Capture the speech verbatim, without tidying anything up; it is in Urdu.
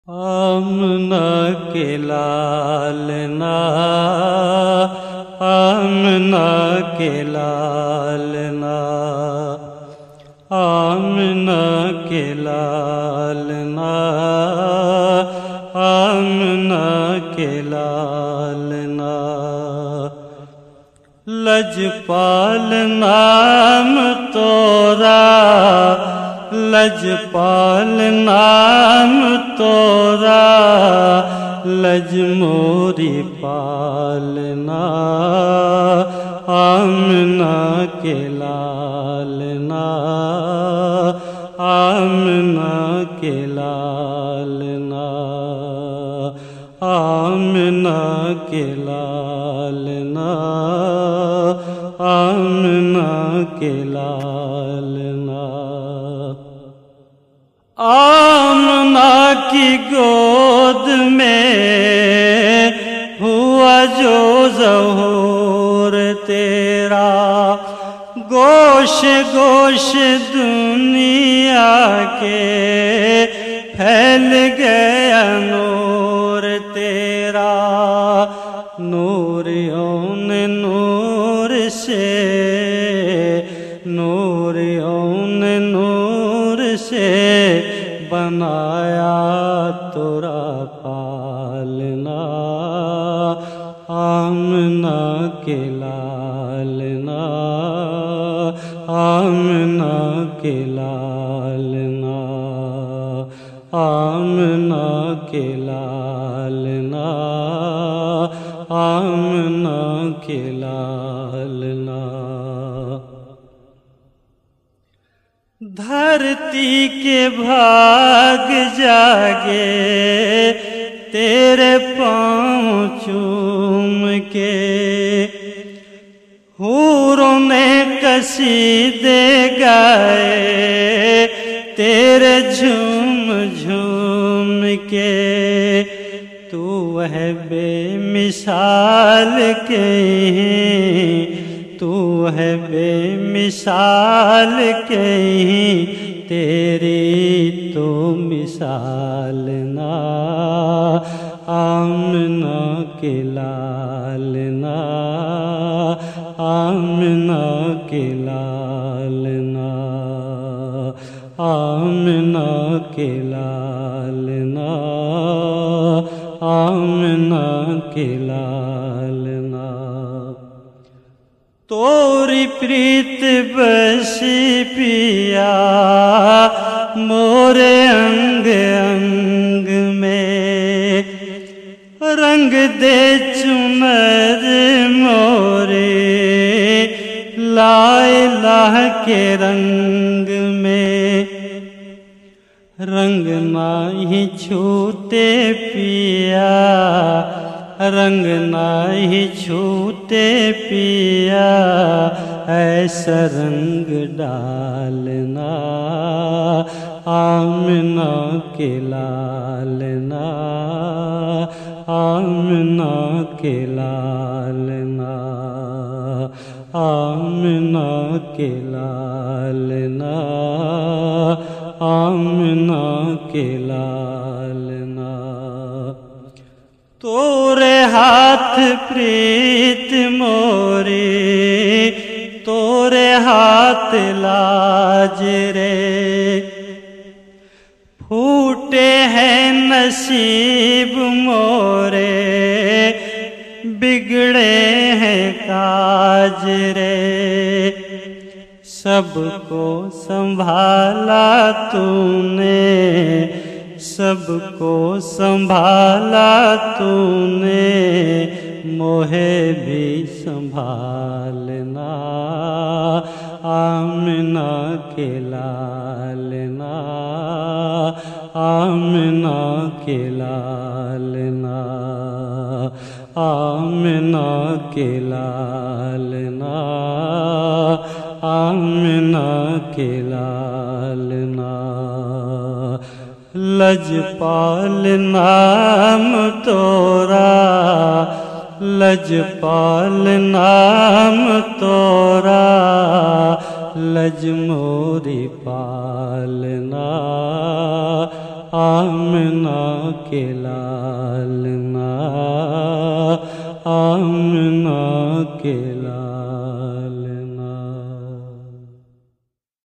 آمنہ کے لالنا، آمنہ کے لالنا، آمنہ کے لالنا، آمنہ کے لالنا، لجپال نام تورا، لجپال نام تورا، لج موری پالنا، آمنہ کے لالنا، آمنہ کے لالنا، آمنہ کے لالنا، آمنہ کے لالنا، آمنہ کی گود میں ہوا جو ظہور تیرا، گوش گوش دنیا کے پھیل گیا نور تیرا، نوریوں نے نور سے، نوریوں نے نور سے بنایا تورا پالنا، آمنہ کے لالنا، آمنہ کے لالنا، آمنہ کے لالنا، آمنہ کے لالنا، دھرتی کے بھاگ جاگے تیرے پاؤں چوم کے، حوروں نے قصیدے گائے تیرے جھوم جھوم کے، تو ہے بے مثال کہیں، تو ہے بے مثال کہیں، تیری تو مثال نہ، آمنہ کے لالنا، آمنہ کے لالنا، آمنہ کے لالنا، آمنہ کے لالنا، توری پریت بسی پیا مورے انگ انگ میں، رنگ دے چنر مورے لا الہ کے رنگ میں، رنگ نہیں چھوتے پیا، رنگ نہیں چھوتے پیا، ایسا رنگ ڈالنا، آمنہ کے لالنا، آمنہ کے لالنا، آمنہ کے لالنا، آمنہ کے لالنا، تورے ہاتھ پریت موری، تورے ہاتھ لاج رے، پھوٹے ہیں نصیب مورے، بگڑے ہیں کاج رے، سب کو سنبھالا تو نے، سب کو سنبھالا تو نے، موہے بھی سنبھالنا، آمنہ کے لالنا، آمنہ کے لالنا، آمنہ کے لالنا، آمنہ کے لالنا، لجپال نام تورا، لجپال نام تورا، لج موری پالنا، آمنہ کے لالنا آمنہ کے لالنا